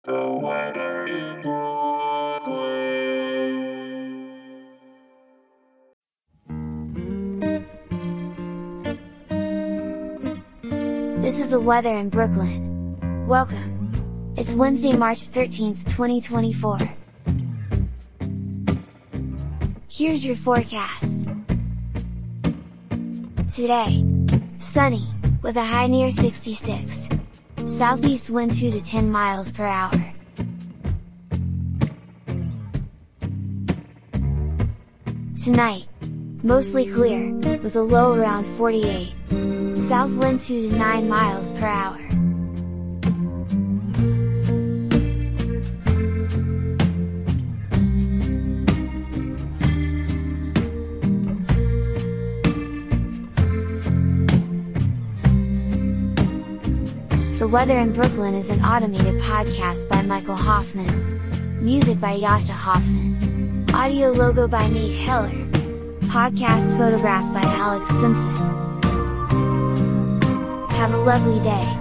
The weather in Brooklyn. This is the weather in Brooklyn. Welcome! It's Wednesday, March 13th, 2024. Here's your forecast. Today, sunny, with a high near 66. Southeast wind 2 to 10 miles per hour. Tonight, mostly clear, with a low around 48. South wind 2 to 9 miles per hour. The Weather in Brooklyn is an automated podcast by Michael Hoffman. Music by Yasha Hoffman. Audio logo by Nate Heller. Podcast photograph by Alex Simpson. Have a lovely day.